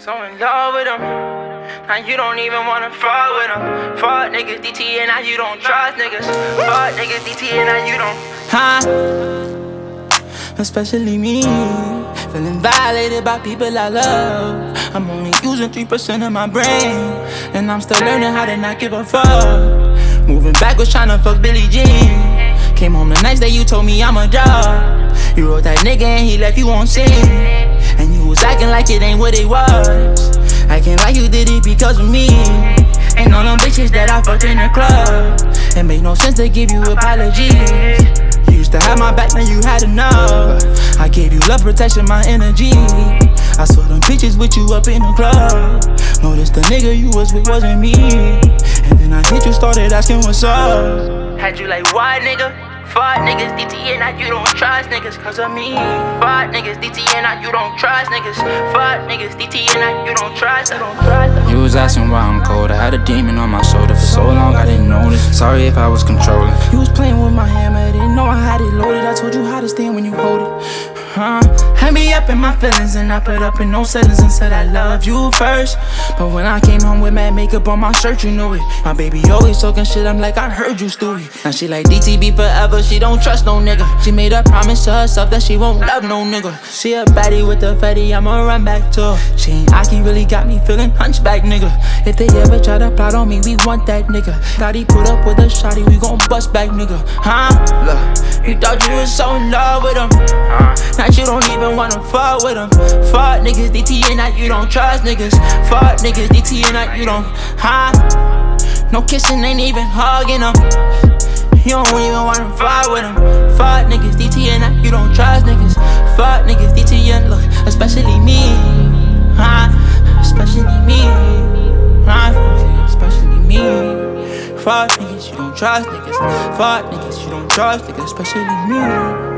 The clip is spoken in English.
So in love with them, now you don't even wanna fuck with them. Fuck niggas, DT, and now you don't trust niggas. Fuck niggas, DT, and now you don't. Especially me, feeling violated by people I love. I'm only using 3% of my brain, and I'm still learning how to not give a fuck. Moving backwards, tryna fuck Billie Jean. Came home the next day, you told me I'm a dog. You wrote that nigga and he left you on scene, and you was acting like it ain't what it was. Acting like you did it because of me. Ain't all them bitches that I fucked in the club. It made no sense to give you apologies. You used to have my back, now you had enough. I gave you love, protection, my energy. I saw them pictures with you up in the club. Noticed the nigga you was with wasn't me. And then I hit you, started asking what's up. Had you like, why nigga? Fuck niggas, DT, and now you don't trust niggas cause of me. Fuck niggas, DT, and now you don't trust niggas. Fuck niggas, DT, and now you don't trust them. You was asking why I'm cold. I had a demon on my shoulder for so long I didn't notice. Sorry if I was controlling. You was playing with my hammer, didn't know I had it loaded. I told you how to stand when you hold it. Had me up in my feelings and I put up in no settings and said I loved you first. But when I came home with mad makeup on my shirt, you knew it. My baby always talking shit, I'm like, I heard you, Stewie. Now she like DTB forever, she don't trust no nigga. She made a promise to herself that she won't love no nigga. She a baddie with the fatty, I'ma run back to her. She ain't Aki, really got me feeling hunchback nigga. If they ever try to plot on me, we want that nigga. Gotti put up with a shotty, we gon' bust back nigga. Look, you thought you was so in love with him. Now you don't even wanna fuck with them. Fuck niggas, DT, and now you don't trust niggas. Fuck niggas, DT, and now you don't, no kissing, ain't even hugging them. You don't even wanna fuck with them. Fuck niggas, DT, and now you don't trust niggas. Fuck niggas, DT, and look, especially me, especially me, especially me. Fuck niggas, you don't trust niggas. Fuck niggas, you don't trust niggas, especially me.